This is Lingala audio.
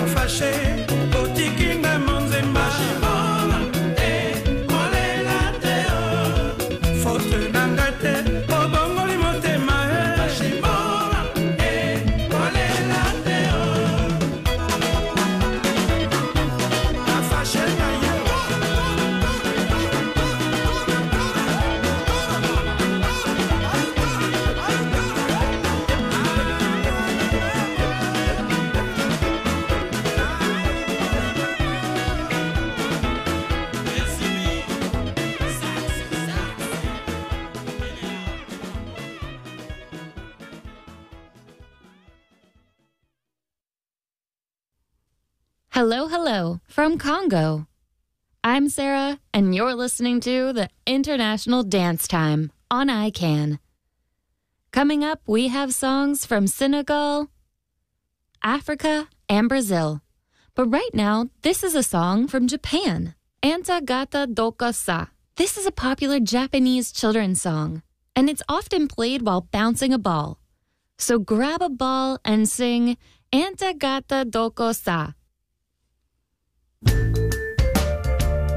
Hello, hello from Congo. I'm Sarah, and you're listening to the International Dance Time on ICANN. Coming up, we have songs from Senegal, Africa, and Brazil. But right now, this is a song from Japan, Anta Gata Doko Sa. This is a popular Japanese children's song, and it's often played while bouncing a ball. So grab a ball and sing Anta Gata Doko Sa.